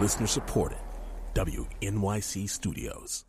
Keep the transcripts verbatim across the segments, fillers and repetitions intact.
Listener supported. W N Y C Studios.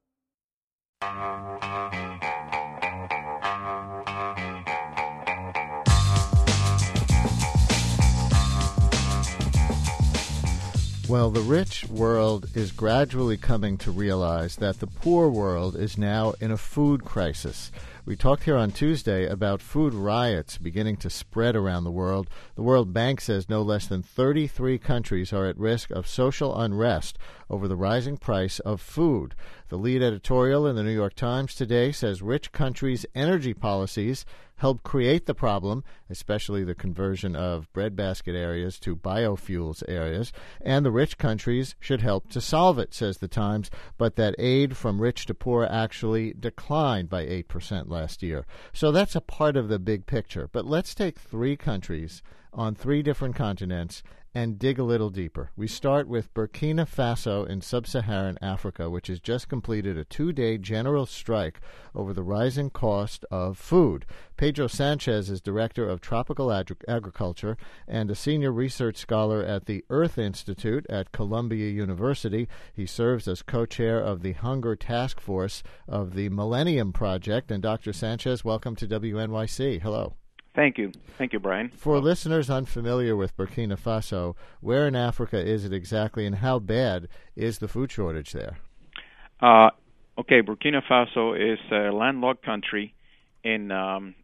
Well, the rich world is gradually coming to realize that the poor world is now in a food crisis. We talked here on Tuesday about food riots beginning to spread around the world. The World Bank says no less than thirty-three countries are at risk of social unrest over the rising price of food. The lead editorial in the New York Times today says rich countries' energy policies help create the problem, especially the conversion of breadbasket areas to biofuels areas, and the rich countries should help to solve it, says the Times, but that aid from rich to poor actually declined by eight percent last year. So that's a part of the big picture. But let's take three countries on three different continents and dig a little deeper. We start with Burkina Faso in sub-Saharan Africa, which has just completed a two-day general strike over the rising cost of food. Pedro Sanchez is director of tropical Ag- agriculture and a senior research scholar at the Earth Institute at Columbia University. He serves as co-chair of the Hunger Task Force of the Millennium Project. And Doctor Sanchez, welcome to W N Y C. Hello. Thank you. Thank you, Brian. For listeners unfamiliar with Burkina Faso, where in Africa is it exactly, and how bad is the food shortage there? Uh, okay, Burkina Faso is a landlocked country in um,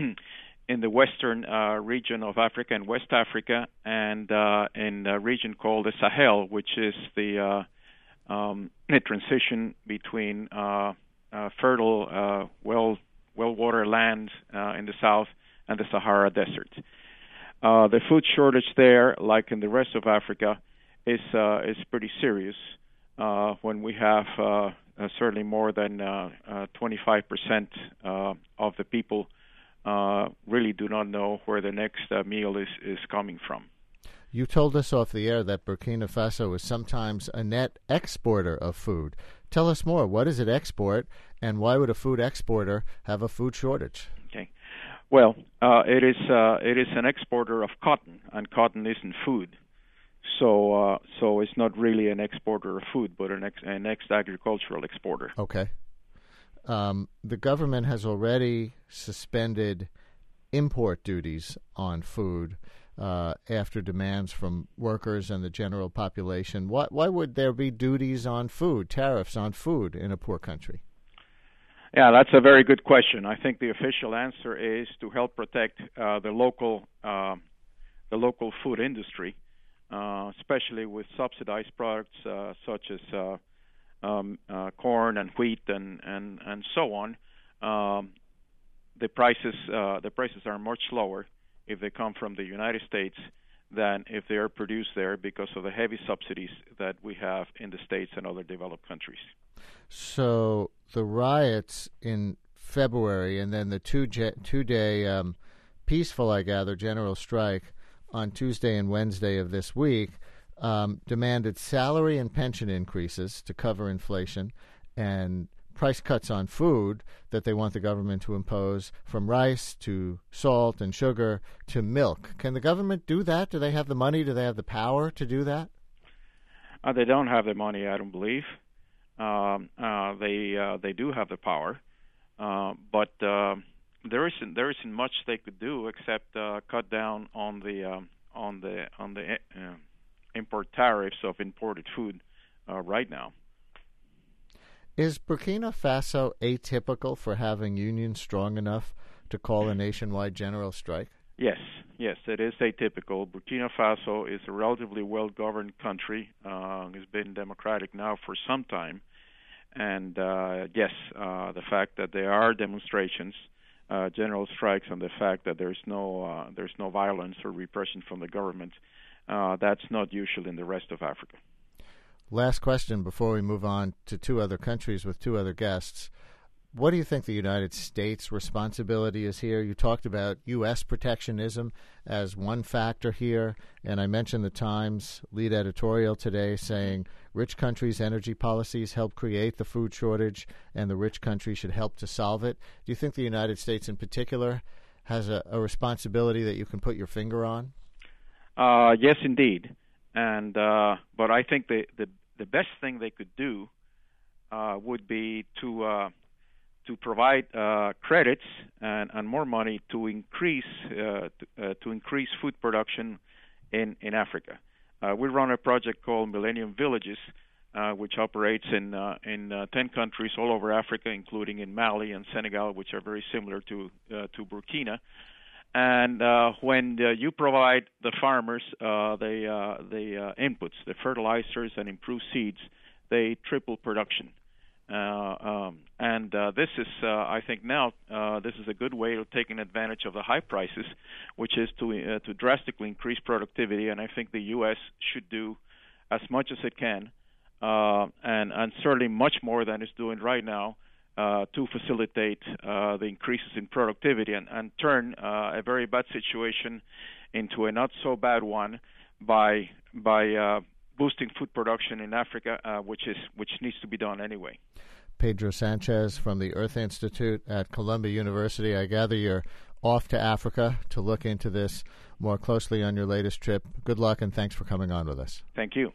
in the western uh, region of Africa and West Africa, and uh, in a region called the Sahel, which is the uh, um, the transition between uh, uh, fertile, uh, well well water land uh, in the south and the Sahara Desert. Uh, the food shortage there, like in the rest of Africa, is uh, is pretty serious. Uh, when we have uh, uh, certainly more than uh, uh, twenty-five percent uh, of the people uh, really do not know where the next uh, meal is, is coming from. You told us off the air that Burkina Faso is sometimes a net exporter of food. Tell us more. What does it export, and why would a food exporter have a food shortage? Okay. Well, uh, it is uh, it is an exporter of cotton, and cotton isn't food, so uh, so it's not really an exporter of food, but an ex- an ex-agricultural exporter. Okay. Um, the government has already suspended import duties on food uh, after demands from workers and the general population. Why, why would there be duties on food, tariffs on food in a poor country? Yeah, that's a very good question. I think the official answer is to help protect uh, the local uh, the local food industry, uh, especially with subsidized products uh, such as uh, um, uh, corn and wheat and, and, and so on. Um, the prices uh, the prices are much lower if they come from the United States than if they are produced there because of the heavy subsidies that we have in the States and other developed countries. So the riots in February and then the two je- two-day um, peaceful, I gather, general strike on Tuesday and Wednesday of this week um, demanded salary and pension increases to cover inflation and price cuts on food that they want the government to impose, from rice to salt and sugar to milk. Can the government do that? Do they have the money? Do they have the power to do that? Uh, they don't have the money, I don't believe. Um, uh, they uh, they do have the power, uh, but uh, there isn't there isn't much they could do except uh, cut down on the um, on the on the uh, import tariffs of imported food uh, right now. Is Burkina Faso atypical for having unions strong enough to call a nationwide general strike? Yes, yes, it is atypical. Burkina Faso is a relatively well-governed country. Uh, it's been democratic now for some time. And uh, yes, uh, the fact that there are demonstrations, uh, general strikes, and the fact that there's no uh, there's no violence or repression from the government, uh, that's not usual in the rest of Africa. Last question before we move on to two other countries with two other guests. What do you think the United States' responsibility is here? You talked about U S protectionism as one factor here, and I mentioned the Times lead editorial today saying rich countries' energy policies help create the food shortage, and the rich countries should help to solve it. Do you think the United States in particular has a, a responsibility that you can put your finger on? Uh, yes, indeed. and uh, but I think the, the the best thing they could do uh, would be to uh, to provide uh, credits and, and more money to increase uh, to, uh, to increase food production in in Africa. Uh, we run a project called Millennium Villages, uh, which operates in uh, in uh, ten countries all over Africa, including in Mali and Senegal, which are very similar to uh, to Burkina. And uh, when uh, you provide the farmers uh, the uh, the uh, inputs, the fertilizers and improved seeds, they triple production. Uh, um, and uh, this is, uh, I think now, uh, this is a good way of taking advantage of the high prices, which is to uh, to drastically increase productivity. And I think the U S should do as much as it can, uh, and and certainly much more than it's doing right now, uh, to facilitate uh, the increases in productivity and and turn uh, a very bad situation into a not so bad one by by uh, boosting food production in Africa, uh, which is which needs to be done anyway. Pedro Sanchez from the Earth Institute at Columbia University. I gather you're off to Africa to look into this more closely on your latest trip. Good luck, and thanks for coming on with us. Thank you.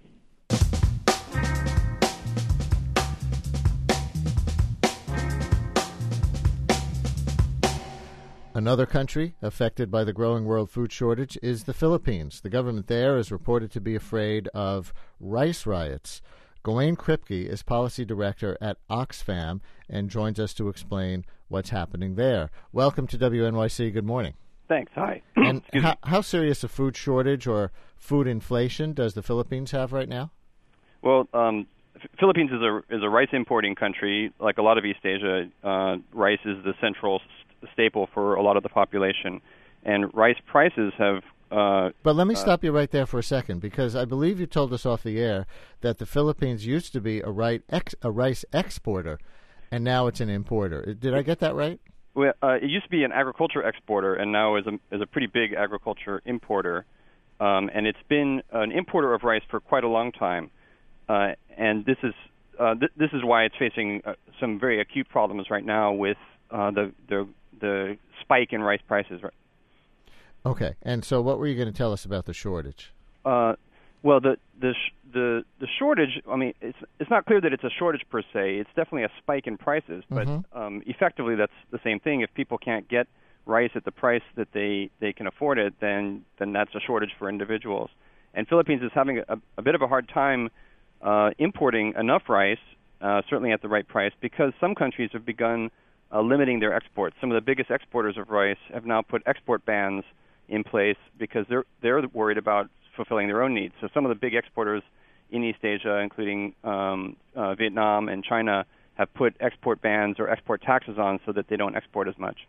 Another country affected by the growing world food shortage is the Philippines. The government there is reported to be afraid of rice riots. Gawain Kripke is policy director at Oxfam and joins us to explain what's happening there. Welcome to W N Y C. Good morning. Thanks. Hi. And how, how serious a food shortage or food inflation does the Philippines have right now? Well, um, Philippines is a is a rice importing country. Like a lot of East Asia, uh, rice is the central st- staple for a lot of the population, and rice prices have. Uh, but let me uh, stop you right there for a second, because I believe you told us off the air that the Philippines used to be a, right ex- a rice exporter, and now it's an importer. Did I get that right? Well, uh, it used to be an agriculture exporter, and now is a is a pretty big agriculture importer, um, and it's been an importer of rice for quite a long time, uh, and this is uh, th- this is why it's facing uh, some very acute problems right now with uh, the the the spike in rice prices. Right. Okay, and so what were you going to tell us about the shortage? Uh, well, the the sh- the the shortage. I mean, it's it's not clear that it's a shortage per se. It's definitely a spike in prices, but Mm-hmm. um, effectively that's the same thing. If people can't get rice at the price that they, they can afford it, then then that's a shortage for individuals. And Philippines is having a, a bit of a hard time uh, importing enough rice, uh, certainly at the right price, because some countries have begun uh, limiting their exports. Some of the biggest exporters of rice have now put export bans in place because they're they're worried about fulfilling their own needs. So some of the big exporters in East Asia, including um, uh, Vietnam and China, have put export bans or export taxes on so that they don't export as much.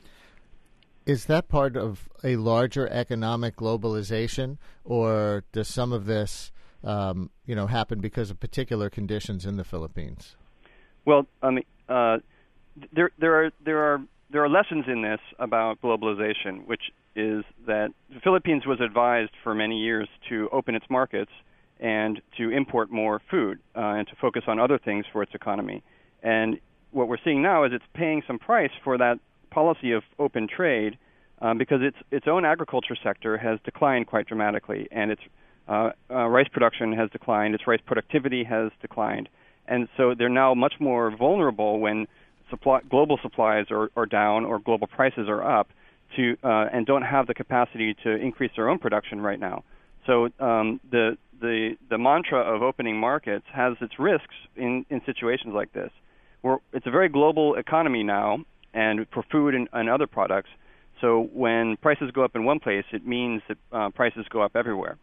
Is that part of a larger economic globalization, or does some of this, um, you know, happen because of particular conditions in the Philippines? Well, I mean, uh, there there are there are there are lessons in this about globalization, which is that the Philippines was advised for many years to open its markets and to import more food uh, and to focus on other things for its economy. And what we're seeing now is it's paying some price for that policy of open trade um, because its its own agriculture sector has declined quite dramatically, and its uh, uh, rice production has declined, its rice productivity has declined. And so they're now much more vulnerable when supply, global supplies are, are down or global prices are up, to uh, and don't have the capacity to increase their own production right now. So um, the the the mantra of opening markets has its risks in, in situations like this. We're, it's a very global economy now, and for food and, and other products. So when prices go up in one place, it means that uh, prices go up everywhere.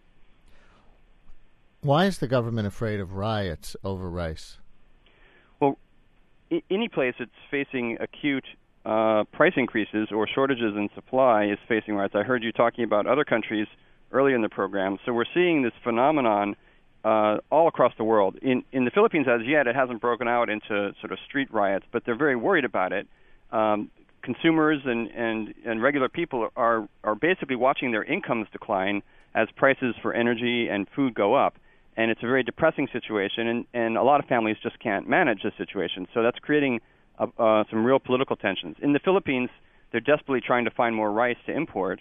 Why is the government afraid of riots over rice? Well, I- any place that's facing acute Uh, price increases or shortages in supply is facing riots. I heard you talking about other countries earlier in the program. So we're seeing this phenomenon uh, all across the world. In in the Philippines, as yet, it hasn't broken out into sort of street riots, but they're very worried about it. Um, consumers and, and, and regular people are, are basically watching their incomes decline as prices for energy and food go up. And it's a very depressing situation, and, and a lot of families just can't manage the situation. So that's creating Uh, uh, some real political tensions. In the Philippines, they're desperately trying to find more rice to import,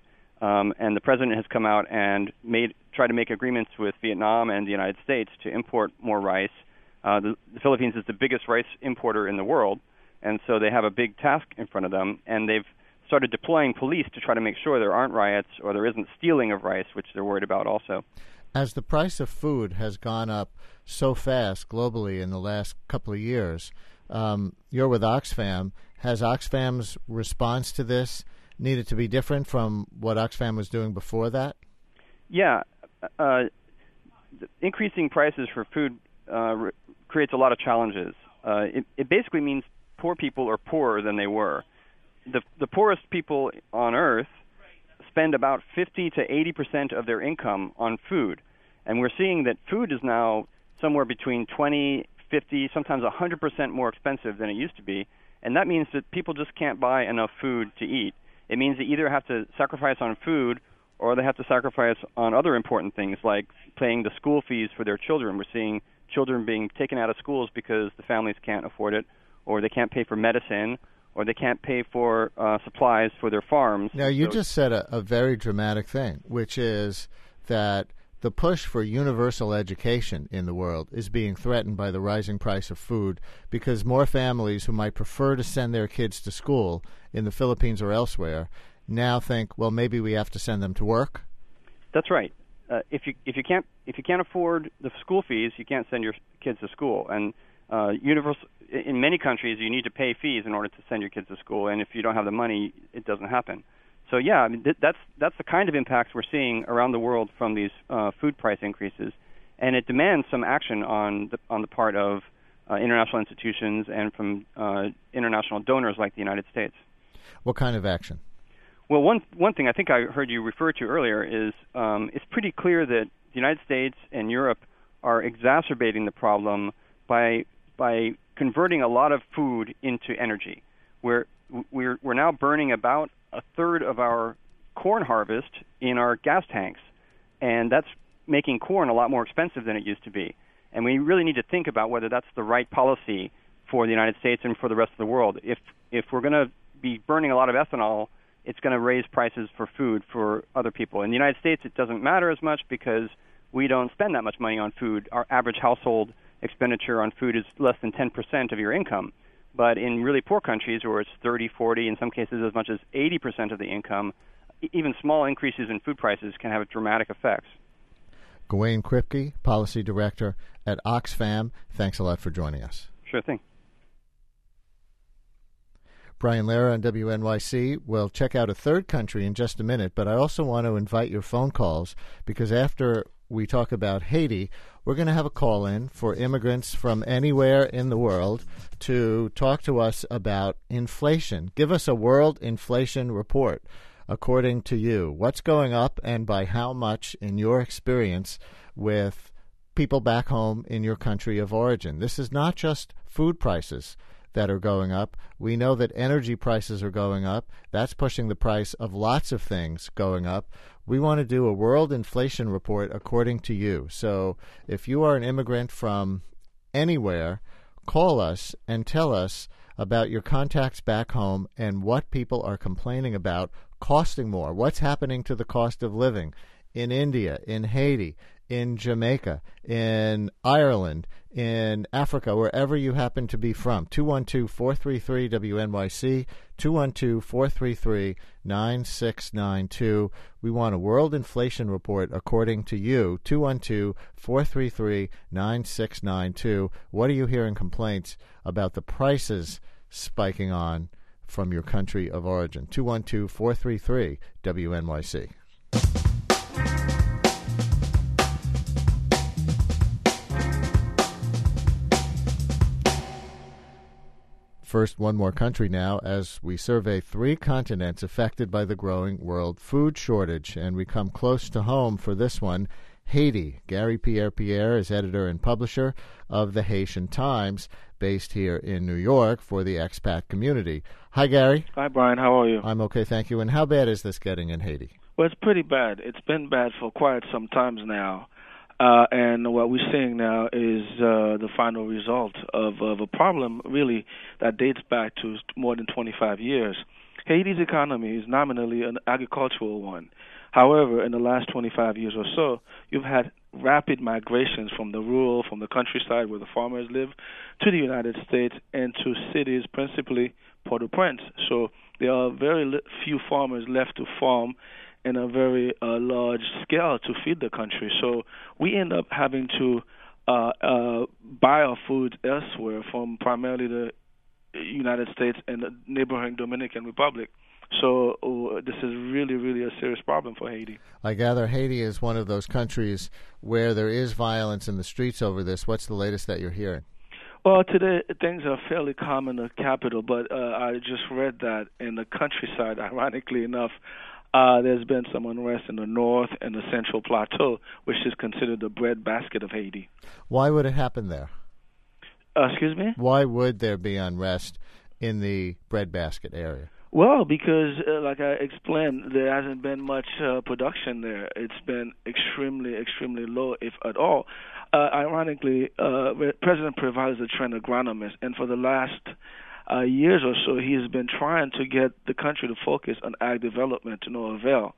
Um, and the president has come out and made tried to make agreements with Vietnam and the United States to import more rice. Uh, the, the Philippines is the biggest rice importer in the world, and so they have a big task in front of them, and they've started deploying police to try to make sure there aren't riots or there isn't stealing of rice, which they're worried about also. As the price of food has gone up so fast globally in the last couple of years, um, you're with Oxfam. Has Oxfam's response to this needed to be different from what Oxfam was doing before that? Yeah. Uh, increasing prices for food uh, re- creates a lot of challenges. Uh, it, it basically means poor people are poorer than they were. The, the poorest people on Earth spend about fifty to eighty percent of their income on food. And we're seeing that food is now somewhere between twenty, fifty, sometimes one hundred percent more expensive than it used to be. And that means that people just can't buy enough food to eat. It means they either have to sacrifice on food or they have to sacrifice on other important things like paying the school fees for their children. We're seeing children being taken out of schools because the families can't afford it, or they can't pay for medicine, or they can't pay for uh, supplies for their farms. Now, you so, just said a, a very dramatic thing, which is that the push for universal education in the world is being threatened by the rising price of food because more families who might prefer to send their kids to school in the Philippines or elsewhere now think, well, maybe we have to send them to work. That's right. Uh, if you if you can't if you can't afford the school fees, you can't send your kids to school. And uh, universal in many countries, you need to pay fees in order to send your kids to school. And if you don't have the money, it doesn't happen. So yeah, I mean th- that's that's the kind of impacts we're seeing around the world from these uh, food price increases, and it demands some action on the on the part of uh, international institutions and from uh, international donors like the United States. What kind of action? Well, one one thing I think I heard you refer to earlier is um, it's pretty clear that the United States and Europe are exacerbating the problem by by converting a lot of food into energy. We're we're we're now burning about a third of our corn harvest in our gas tanks, and that's making corn a lot more expensive than it used to be. And we really need to think about whether that's the right policy for the United States and for the rest of the world. If if we're going to be burning a lot of ethanol, it's going to raise prices for food for other people. In the United States, it doesn't matter as much because we don't spend that much money on food. Our average household expenditure on food is less than ten percent of your income. But in really poor countries where it's thirty, forty, in some cases as much as eighty percent of the income, even small increases in food prices can have dramatic effects. Gawain Kripke, Policy Director at Oxfam, thanks a lot for joining us. Sure thing. Brian Lehrer on W N Y C. We'll check out a third country in just a minute, but I also want to invite your phone calls because after we talk about Haiti, we're going to have a call-in for immigrants from anywhere in the world to talk to us about inflation. Give us a world inflation report, according to you. What's going up and by how much in your experience with people back home in your country of origin? This is not just food prices that are going up. We know that energy prices are going up. That's pushing the price of lots of things going up. We want to do a world inflation report according to you. So if you are an immigrant from anywhere, call us and tell us about your contacts back home and what people are complaining about costing more. What's happening to the cost of living in India, in Haiti, in Jamaica, in Ireland, in Africa, wherever you happen to be from. two one two, four three three, W N Y C, two one two, four three three, nine six nine two. We want a world inflation report according to you. two one two, four three three, nine six nine two. What are you hearing complaints about the prices spiking on from your country of origin? two one two, four three three, W N Y C. First, one more country now as we survey three continents affected by the growing world food shortage. And we come close to home for this one, Haiti. Gary Pierre-Pierre is editor and publisher of the Haitian Times, based here in New York for the expat community. Hi, Gary. Hi, Brian. How are you? I'm okay, thank you. And how bad is this getting in Haiti? Well, it's pretty bad. It's been bad for quite some times now. Uh, and what we're seeing now is uh, the final result of, of a problem, really, that dates back to more than twenty-five years. Haiti's economy is nominally an agricultural one. However, in the last twenty-five years or so, you've had rapid migrations from the rural, from the countryside where the farmers live, to the United States and to cities, principally Port-au-Prince. So there are very li- few farmers left to farm in a very uh, large scale to feed the country. So we end up having to uh, uh, buy our food elsewhere from primarily the United States and the neighboring Dominican Republic. So uh, this is really, really a serious problem for Haiti. I gather Haiti is one of those countries where there is violence in the streets over this. What's the latest that you're hearing? Well, today things are fairly calm in the capital, but uh, I just read that in the countryside, ironically enough, uh, there's been some unrest in the north and the central plateau, which is considered the breadbasket of Haiti. Why would it happen there? Uh, excuse me? Why would there be unrest in the breadbasket area? Well, because, uh, like I explained, there hasn't been much uh, production there. It's been extremely, extremely low, if at all. Uh, ironically, uh, President Preval is a trained agronomist, and for the last uh, years or so, he has been trying to get the country to focus on ag development to no avail.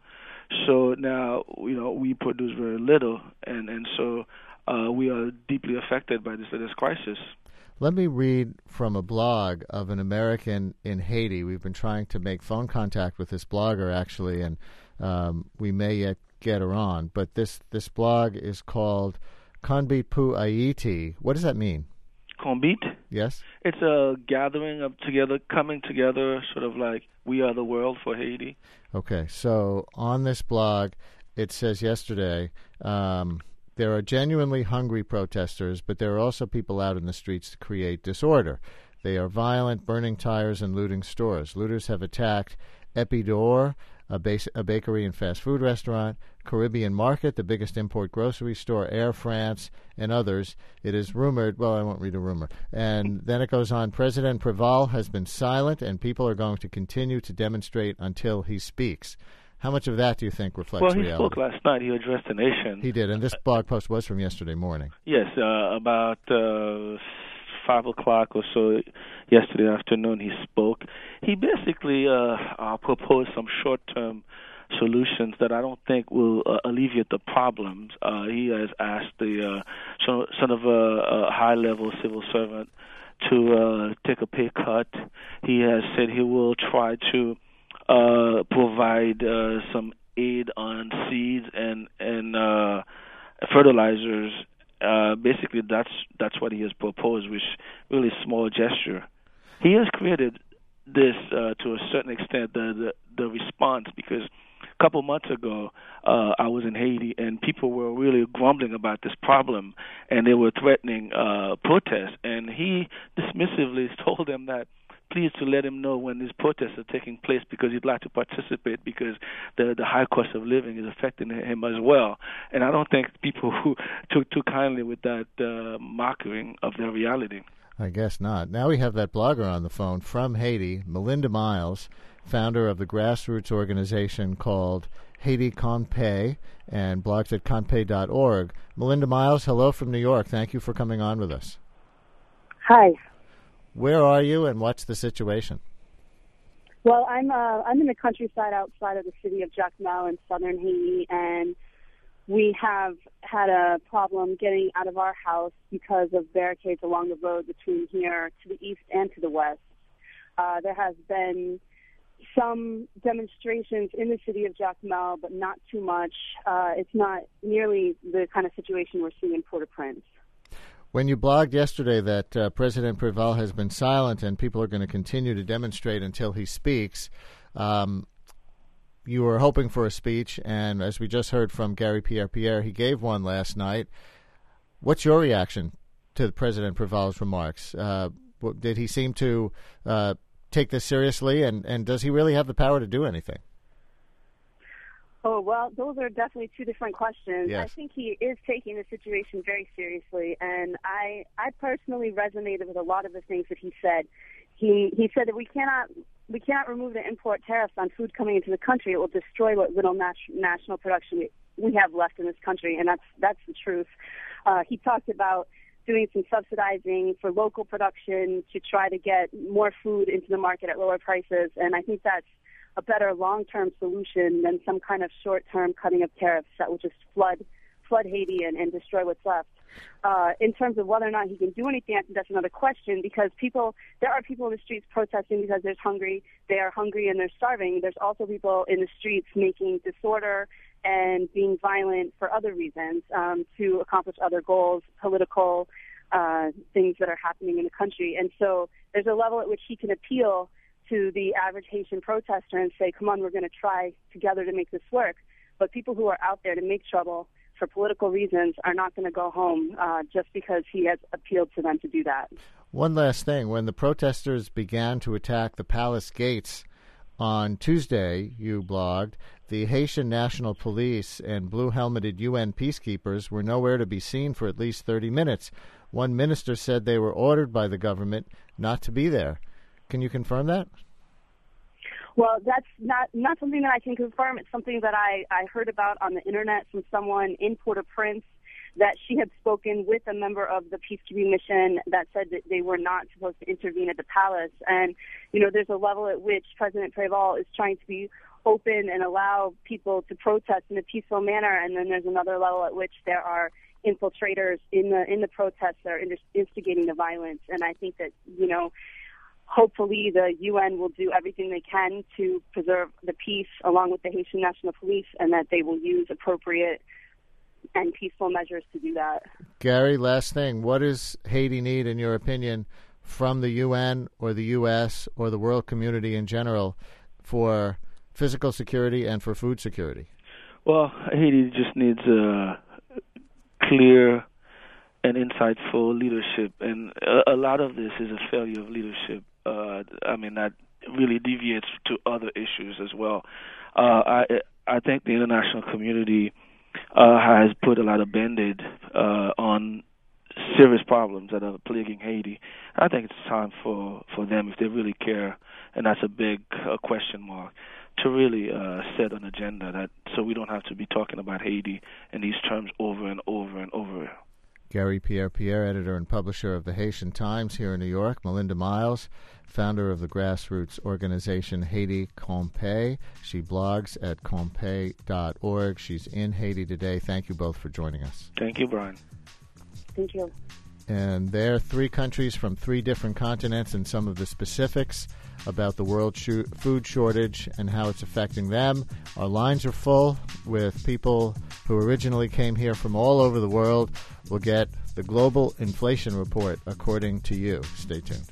So now, you know, we produce very little, and, and so uh, we are deeply affected by this, this crisis. Let me read from a blog of an American in Haiti. We've been trying to make phone contact with this blogger, actually, and um, we may yet get her on. But this, this blog is called Conbit Pu Haiti. What does that mean? Conbit? Yes. It's a gathering of together, coming together, sort of like we are the world for Haiti. Okay, so on this blog, it says yesterday, um, there are genuinely hungry protesters, but there are also people out in the streets to create disorder. They are violent, burning tires and looting stores. Looters have attacked Epidor, a, base, a bakery and fast food restaurant, Caribbean Market, the biggest import grocery store, Air France, and others. It is rumored, well, I won't read a rumor. And then it goes on, President Preval has been silent, and people are going to continue to demonstrate until he speaks. How much of that do you think reflects reality? Well, he reality? spoke last night. He addressed the nation. He did, and this blog post was from yesterday morning. Yes, uh, about uh, five o'clock or so yesterday afternoon he spoke. He basically uh, uh, proposed some short-term solutions that I don't think will uh, alleviate the problems. Uh, he has asked the uh, sort of a, a high-level civil servant to uh, take a pay cut. He has said he will try to Uh, provide uh, some aid on seeds and and uh, fertilizers. Uh, basically, that's that's what he has proposed, which really small gesture. He has created this uh, to a certain extent the, the the response, because a couple months ago uh, I was in Haiti and people were really grumbling about this problem and they were threatening uh, protests, and he dismissively told them that please to let him know when these protests are taking place, because he'd like to participate, because the the high cost of living is affecting him as well. And I don't think people who took too kindly with that uh, mocking of their reality. I guess not. Now we have that blogger on the phone from Haiti, Melinda Miles, founder of the grassroots organization called Haiti Conpay, and blogs at conpay dot org. Melinda Miles, hello from New York. Thank you for coming on with us. Hi. Where are you, and what's the situation? Well, I'm uh, I'm in the countryside outside of the city of Jacmel in southern Haiti, and we have had a problem getting out of our house because of barricades along the road between here to the east and to the west. Uh, there has been some demonstrations in the city of Jacmel, but not too much. Uh, it's not nearly the kind of situation we're seeing in Port-au-Prince. When you blogged yesterday that uh, President Preval has been silent and people are going to continue to demonstrate until he speaks, um, you were hoping for a speech, and as we just heard from Gary Pierre Pierre, he gave one last night. What's your reaction to President Preval's remarks? Uh, did he seem to uh, take this seriously, and, and does he really have the power to do anything? Oh, well, those are definitely two different questions. Yes. I think he is taking the situation very seriously, and I I personally resonated with a lot of the things that he said. He he said that we cannot we cannot remove the import tariffs on food coming into the country. It will destroy what little nat- national production we, we have left in this country, and that's that's the truth. Uh, he talked about doing some subsidizing for local production to try to get more food into the market at lower prices, and I think that's a better long-term solution than some kind of short-term cutting of tariffs that will just flood flood Haiti and, and destroy what's left. Uh, in terms of whether or not he can do anything, I think that's another question, because people, there are people in the streets protesting because they're hungry. They are hungry and they're starving. There's also people in the streets making disorder and being violent for other reasons, um, to accomplish other goals, political uh, things that are happening in the country. And so there's a level at which he can appeal to the average Haitian protester and say, come on, we're going to try together to make this work. But people who are out there to make trouble for political reasons are not going to go home uh, just because he has appealed to them to do that. One last thing. When the protesters began to attack the palace gates on Tuesday, you blogged, the Haitian National Police and blue-helmeted U N peacekeepers were nowhere to be seen for at least thirty minutes. One minister said they were ordered by the government not to be there. Can you confirm that? Well, that's not, not something that I can confirm. It's something that I, I heard about on the Internet from someone in Port-au-Prince, that she had spoken with a member of the peacekeeping mission that said that they were not supposed to intervene at the palace. And, you know, there's a level at which President Préval is trying to be open and allow people to protest in a peaceful manner, and then there's another level at which there are infiltrators in the in the protests that are instigating the violence. And I think that, you know, hopefully the U N will do everything they can to preserve the peace along with the Haitian National Police, and that they will use appropriate and peaceful measures to do that. Gary, last thing. What does Haiti need, in your opinion, from the U N or the U S or the world community in general for physical security and for food security? Well, Haiti just needs a clear and insightful leadership, and a, a lot of this is a failure of leadership. Uh, I mean, that really deviates to other issues as well. Uh, I I think the international community uh, has put a lot of Band-Aid uh, on serious problems that are plaguing Haiti. I think it's time for, for them, if they really care, and that's a big uh, question mark, to really uh, set an agenda that so we don't have to be talking about Haiti in these terms over and over and over. Gary Pierre-Pierre, editor and publisher of the Haitian Times here in New York. Melinda Miles, founder of the grassroots organization Haiti Compay. She blogs at compay dot org. She's in Haiti today. Thank you both for joining us. Thank you, Brian. Thank you. And there are three countries from three different continents and some of the specifics about the world sh- food shortage and how it's affecting them. Our lines are full with people who originally came here from all over the world. We'll get the global inflation report according to you. Stay tuned.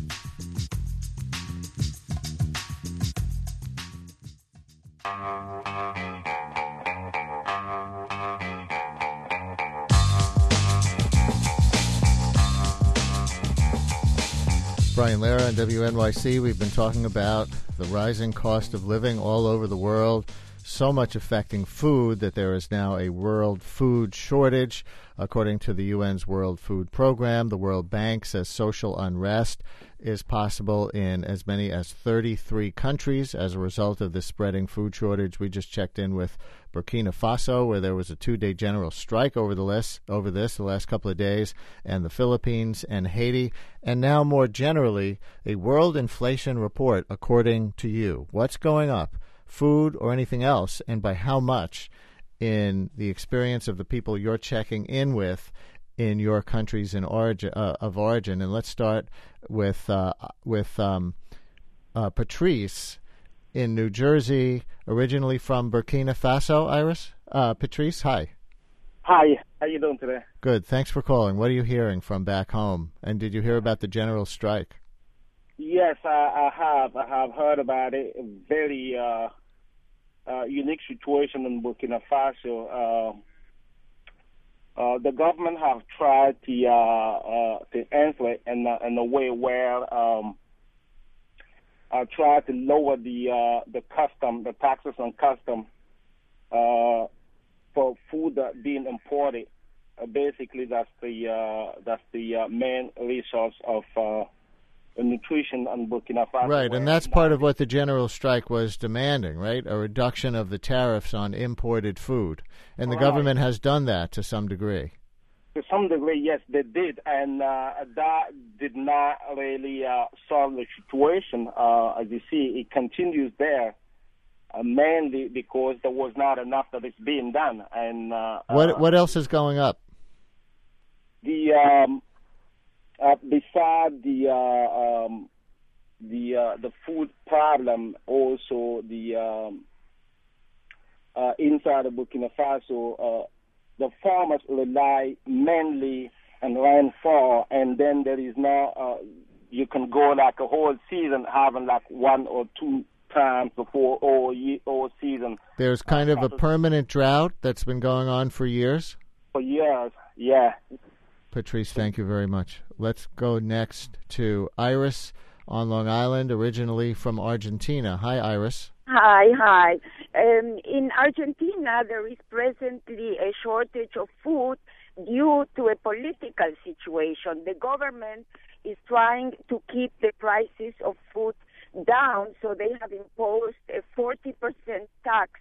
Brian Lehrer on W N Y C. We've been talking about the rising cost of living all over the world, so much affecting food that there is now a world food shortage. According to the U N's World Food Program, the World Bank says social unrest is possible in as many as thirty-three countries as a result of this spreading food shortage. We just checked in with Burkina Faso, where there was a two-day general strike over the list, over this the last couple of days, and the Philippines and Haiti. And now, more generally, a world inflation report, according to you. What's going up, food or anything else, and by how much in the experience of the people you're checking in with in your countries in origin, uh, of origin? And let's start with uh, with um, uh, Patrice in New Jersey, originally from Burkina Faso. Iris, uh, Patrice, hi. Hi, how you doing today? Good. Thanks for calling. What are you hearing from back home? And did you hear about the general strike? Yes, I, I have. I have heard about it. A very uh, uh, unique situation in Burkina Faso. Uh, uh, the government have tried to uh, uh, to answer it in a, in a way where um, uh, try to lower the uh, the custom, the taxes on custom uh, for food that being imported. Uh, basically, that's the uh, that's the uh, main resource of uh, nutrition in Burkina Faso. Right, and that's part of what the general strike was demanding, right? A reduction of the tariffs on imported food. And the right. government has done that to some degree. To some degree, yes, they did. And uh, that did not really uh, solve the situation. Uh, as you see, it continues there. uh, mainly because there was not enough that is being done. And uh, what uh, what else is going up? The um, uh, beside the uh, um, the uh, the food problem, also the um, uh, inside of Burkina Faso, uh, the farmers rely mainly on rainfall, and then there is no uh, you can go like a whole season having like one or two times before all year, all season. There's kind of a permanent drought that's been going on for years. For years, yeah. Patrice, thank you very much. Let's go next to Iris on Long Island, originally from Argentina. Hi, Iris. Hi, hi. Um, in Argentina, there is presently a shortage of food due to a political situation. The government is trying to keep the prices of food down, so they have imposed a forty percent tax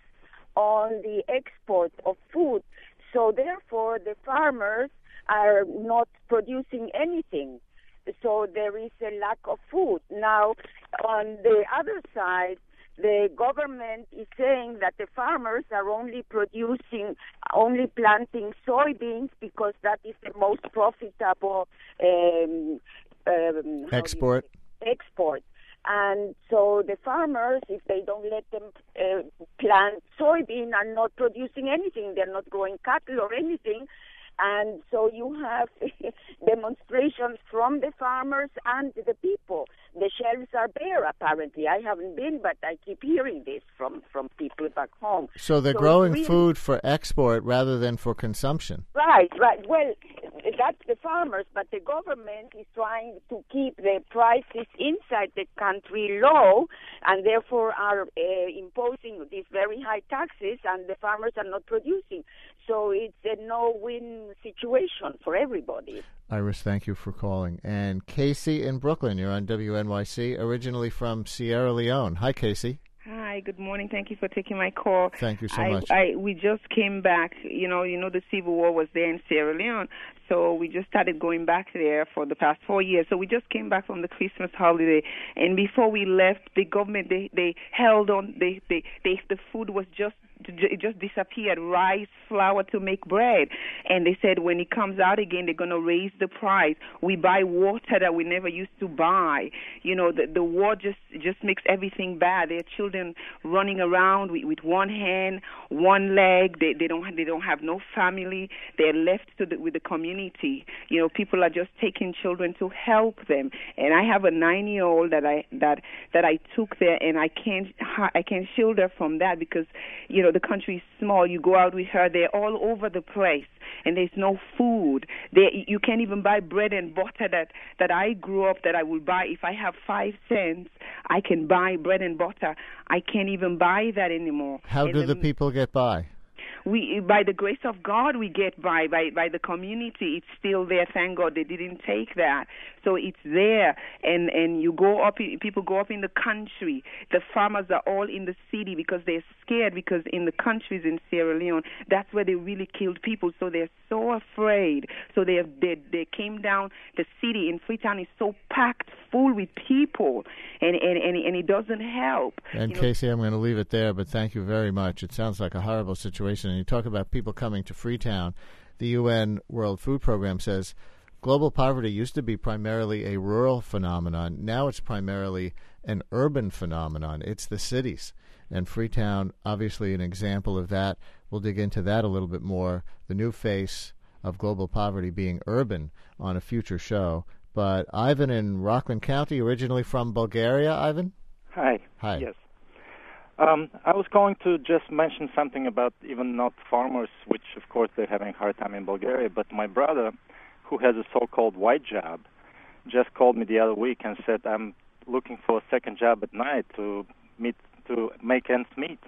on the export of food. So therefore, the farmers are not producing anything. So there is a lack of food. Now, on the other side, the government is saying that the farmers are only producing, only planting soybeans because that is the most profitable um, um, export. Export. And so the farmers, if they don't let them uh, plant soybean, are not producing anything. They're not growing cattle or anything. And so you have demonstrations from the farmers and the people. The shelves are bare, apparently. I haven't been, but I keep hearing this from, from people back home. So they're so growing really, food for export rather than for consumption. Right, right. Well, that's the farmers, but the government is trying to keep the prices inside the country low, and therefore are uh, imposing these very high taxes, and the farmers are not producing. So it's a no-win situation for everybody. Iris, thank you for calling. And Casey in Brooklyn, you're on W N Y C, originally from Sierra Leone. Hi, Casey. Hi, good morning. Thank you for taking my call. Thank you so I, much. I, we just came back. You know, you know the Civil War was there in Sierra Leone, so we just started going back there for the past four years. So we just came back from the Christmas holiday, and before we left, the government they they held on. They they, they the food was just it just disappeared. Rice, flour to make bread, and they said when it comes out again, they're going to raise the price. We buy water that we never used to buy. You know, the the war just just makes everything bad. There are children running around with, with one hand, one leg. They they don't they don't have no family. They're left to the, with the community. You know, people are just taking children to help them. And I have a nine-year-old that I that that I took there, and I can't I can't shield her from that because you know the country is small. You go out with her, they're all over the place, and there's no food. They, you can't even buy bread and butter that, that I grew up that I would buy. If I have five cents, I can buy bread and butter. I can't even buy that anymore. How and do the, the people get by? We, by the grace of God, we get by. By by the community, it's still there. Thank God they didn't take that. So it's there, and and you go up. People go up in the country. The farmers are all in the city because they're scared. Because in the countries in Sierra Leone, that's where they really killed people. So they're so afraid. So they have, they they came down. The city in Freetown is so packed full with people, and and and, and it doesn't help. And you know, Casey, I'm going to leave it there, but thank you very much. It sounds like a horrible situation. And you talk about people coming to Freetown. The U N World Food Program says global poverty used to be primarily a rural phenomenon. Now it's primarily an urban phenomenon. It's the cities. And Freetown, obviously an example of that. We'll dig into that a little bit more. The new face of global poverty being urban on a future show. But Ivan in Rockland County, originally from Bulgaria. Ivan? Hi. Hi. Yes. Um, I was going to just mention something about even not farmers, which of course they're having a hard time in Bulgaria, but my brother, who has a so-called white job, just called me the other week and said, I'm looking for a second job at night to meet to make ends meet.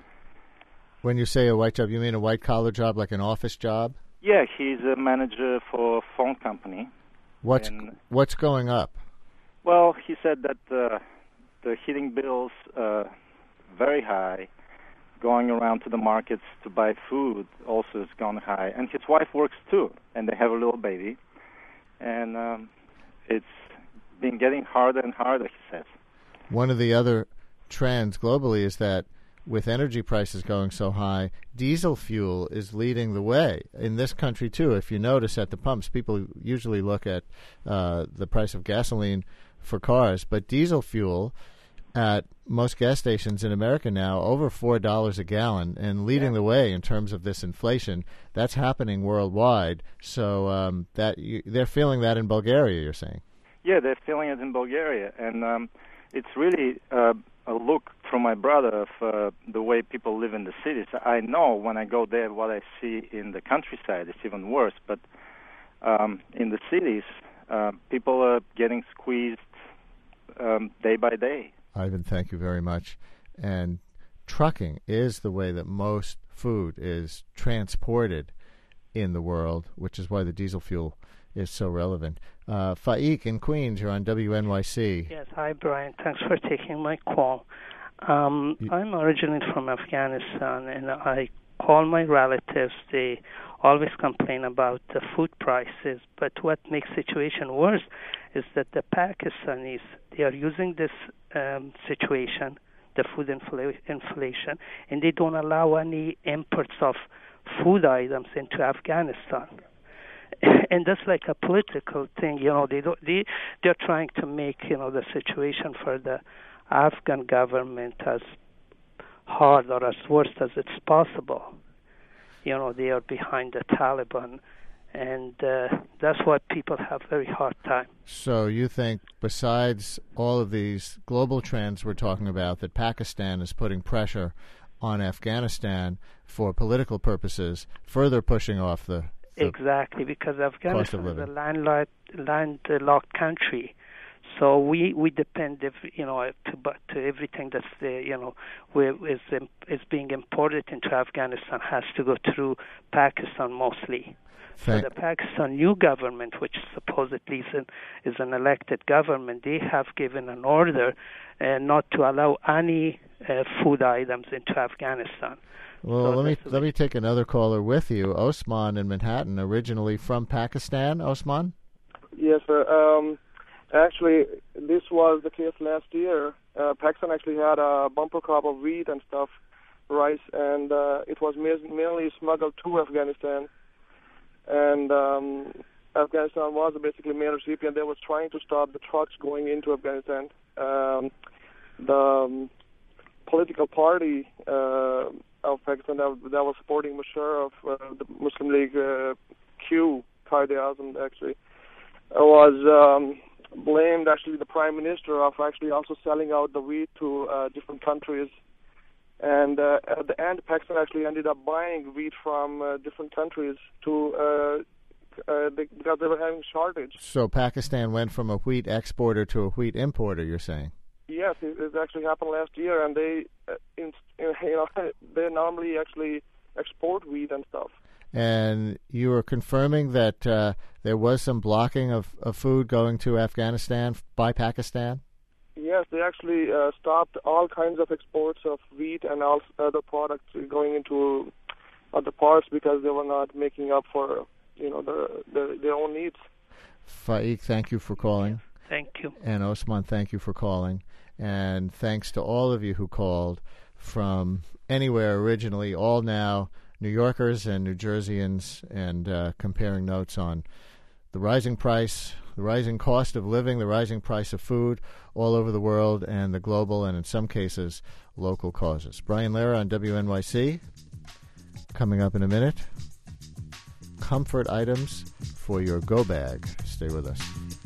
When you say a white job, you mean a white-collar job, like an office job? Yeah, he's a manager for a phone company. What's and, what's going up? Well, he said that uh, the heating bills uh very high. Going around to the markets to buy food also has gone high. And his wife works too, and they have a little baby. And um, it's been getting harder and harder, he says. One of the other trends globally is that with energy prices going so high, diesel fuel is leading the way in this country too. If you notice at the pumps, people usually look at uh, the price of gasoline for cars, but diesel fuel at most gas stations in America now over four dollars a gallon, and leading yeah. the way in terms of this inflation. That's happening worldwide. So um, that you, they're feeling that in Bulgaria, you're saying? Yeah, they're feeling it in Bulgaria, and um, it's really uh, a look from my brother of uh, the way people live in the cities. I know when I go there what I see in the countryside is even worse, but um, in the cities, uh, people are getting squeezed um, day by day. Ivan, thank you very much. And trucking is the way that most food is transported in the world, which is why the diesel fuel is so relevant. Uh, Faik in Queens, you're on W N Y C. Yes, hi, Brian. Thanks for taking my call. Um, you, I'm originally from Afghanistan, and I call my relatives. They always complain about the food prices, but what makes the situation worse is that the Pakistanis, they are using this um, situation, the food infl- inflation, and they don't allow any imports of food items into Afghanistan. And that's like a political thing, you know. They don't, they they're trying to make, you know, the situation for the Afghan government as hard or as worse as it's possible. You know, they are behind the Taliban, and uh, that's what people have very hard time. So you think, besides all of these global trends we're talking about, that Pakistan is putting pressure on Afghanistan for political purposes, further pushing off the, the exactly, because Afghanistan is a landlocked, landlocked country. So we, we depend, if, you know, to, to everything that's there, you know, is is being imported into Afghanistan has to go through Pakistan mostly. Thank so the Pakistan new government, which supposedly is an, is an elected government, they have given an order uh, not to allow any uh, food items into Afghanistan. Well, so let me let me take another caller with you. Osman in Manhattan, originally from Pakistan. Osman? Yes, sir. Um, Actually, this was the case last year. Uh, Pakistan actually had a bumper crop of wheat and stuff, rice, and uh, it was mainly smuggled to Afghanistan. And um, Afghanistan was basically main recipient. They was trying to stop the trucks going into Afghanistan. Um, the um, political party uh, of Pakistan that, that was supporting Musharraf, uh, the Muslim League uh, Q, Quaid-e-Azam actually, was... Um, blamed actually the prime minister of actually also selling out the wheat to uh, different countries, and uh, at the end Pakistan actually ended up buying wheat from uh, different countries to uh, uh, they, because they were having shortage. So Pakistan went from a wheat exporter to a wheat importer, you're saying? Yes, it, it actually happened last year, and they uh, in, you know they normally actually export wheat and stuff. And you were confirming that uh, there was some blocking of, of food going to Afghanistan by Pakistan? Yes, they actually uh, stopped all kinds of exports of wheat and all other products going into other parts because they were not making up for, you know, their, their, their own needs. Faik, thank you for calling. Thank you. And Osman, thank you for calling. And thanks to all of you who called from anywhere originally, all now New Yorkers and New Jerseyans, and uh, comparing notes on the rising price, the rising cost of living, the rising price of food all over the world, and the global and, in some cases, local causes. Brian Lehrer on W N Y C. Coming up in a minute, comfort items for your go bag. Stay with us.